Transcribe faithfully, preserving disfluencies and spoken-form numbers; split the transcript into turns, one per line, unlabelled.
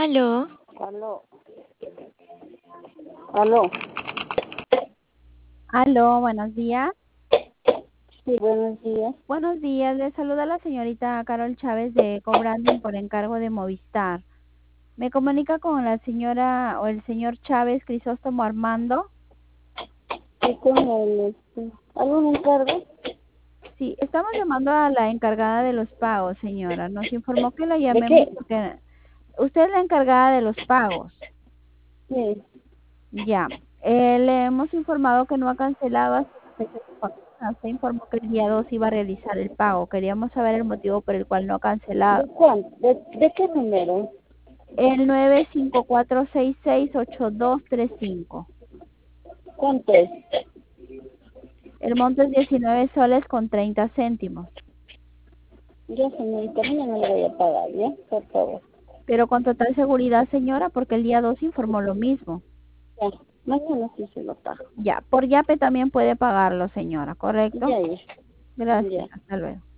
Aló,
Aló, aló.
Aló, buenos días.
Sí, buenos días.
Buenos días, le saluda la señorita Carol Chávez de Cobranding por encargo de Movistar. ¿Me comunica con la señora o el señor Chávez Crisóstomo Armando?
¿Y con el, este, algún encargo?
Sí, estamos llamando a la encargada de los pagos, señora. Nos informó que la
¿De
llamemos
qué?
porque usted es la encargada de los pagos.
Sí.
Ya, eh, le hemos informado que no ha cancelado hasta la fecha de pago. Usted informó que el día dos iba a realizar el pago. Queríamos saber el motivo por el cual no ha
¿De
cancelado.
cuánto? ¿De, de qué número?
El nueve cinco cuatro seis seis ocho dos tres cinco.
¿Cuánto es?
El monto es diecinueve soles con treinta céntimos.
Yo, señorita, mañana le voy a pagar, ¿ya? Por favor.
Pero con total seguridad, señora, porque el día dos informó lo mismo.
Ya, mañana sí se lo pago.
Ya, por Yape también puede pagarlo, señora, ¿correcto?
Ya, ya.
Gracias,
Ya.
hasta luego.